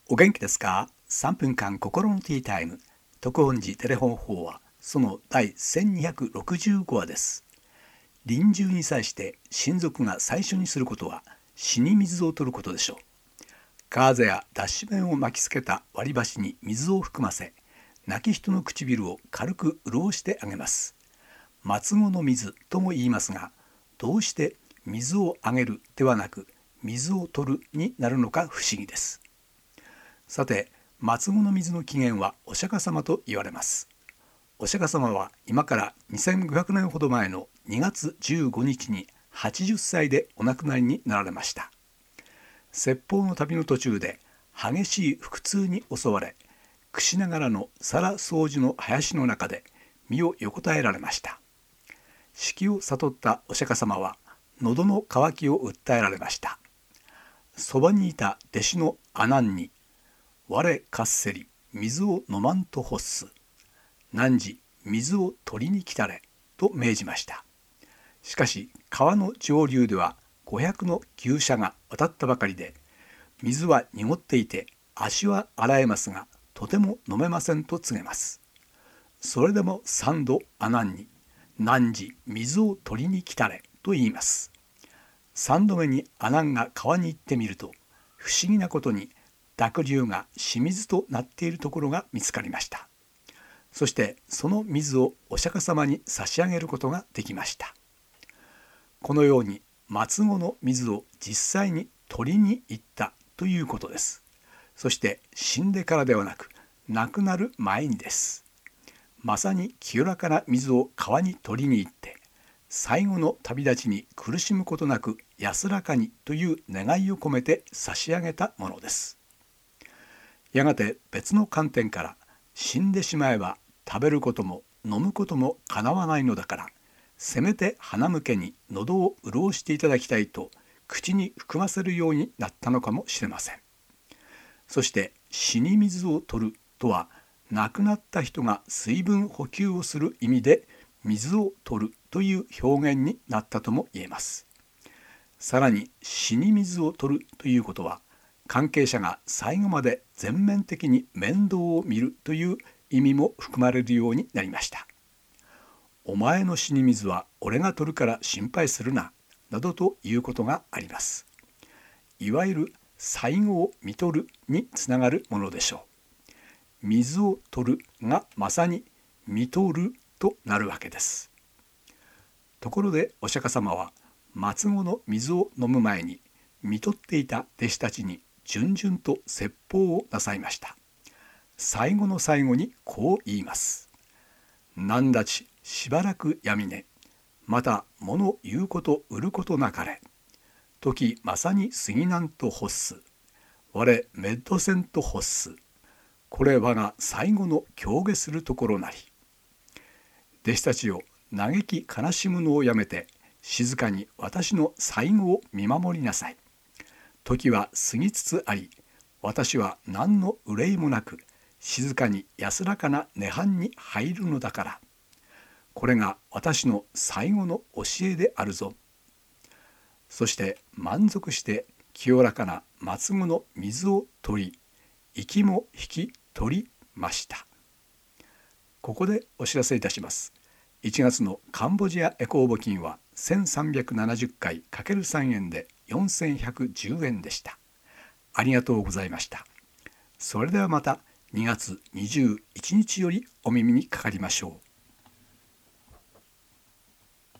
お元気ですか？ 3 分間心のティータイム。徳本寺テレフォン法話、その第1265話です。臨終に際して親族が最初にすることは死に水を取ることでしょう。ガーゼや脱脂綿を巻きつけた割り箸に水を含ませ、亡き人の唇を軽く潤してあげます。末後の水とも言いますが、どうして水をあげるではなく水を取るになるのか不思議です。さて、末後の水の起源はお釈迦様と言われます。お釈迦様は今から2500年ほど前の2月15日に80歳でお亡くなりになられました。説法の旅の途中で激しい腹痛に襲われ、櫛ながらの皿掃除の林の中で身を横たえられました。死期を悟ったお釈迦様は喉の渇きを訴えられました。そばにいた弟子の阿難に、我かっせり水を飲まんと欲す。汝水を取りに来たれと命じました。しかし川の上流では500の牛車が渡ったばかりで、水は濁っていて足は洗えますがとても飲めませんと告げます。それでも3度阿難に、汝水を取りに来たれと言います。3度目に阿難が川に行ってみると、不思議なことに濁流が清水となっているところが見つかりました。そしてその水をお釈迦様に差し上げることができました。このように末後の水を実際に取りに行ったということです。そして死んでからではなく亡くなる前にです。まさに清らかな水を川に取りに行って、最後の旅立ちに苦しむことなく安らかにという願いを込めて差し上げたものです。やがて別の観点から、死んでしまえば食べることも飲むこともかなわないのだから、せめて鼻向けに喉を潤していただきたいと口に含ませるようになったのかもしれません。そして死に水を取るとは、亡くなった人が水分補給をする意味で水を取るという表現になったとも言えます。さらに死に水を取るということは、関係者が最後まで全面的に面倒を見るという意味も含まれるようになりました。お前の死に水は俺が取るから心配するな、などということがあります。いわゆる最後を見取るにつながるものでしょう。水を取るがまさに見取るとなるわけです。ところでお釈迦様は末後の水を飲む前に見取っていた弟子たちに順々と説法をなさいました。最後の最後にこう言います。なんだちしばらくやみね。また物言うこと売ることなかれ。時まさに過ぎなんと欲す。我メッドせんと欲す。これ我が最後の狂下するところなり。弟子たちを嘆き悲しむのをやめて、静かに私の最後を見守りなさい。時は過ぎつつあり、私は何の憂いもなく静かに安らかな涅槃に入るのだから。これが私の最後の教えであるぞ。そして満足して清らかな末後の水を取り、息も引き取りました。ここでお知らせいたします。1月のカンボジアエコー募金は1370回 ×3 円で4110円でした。ありがとうございました。それではまた2月21日よりお耳にかかりましょう。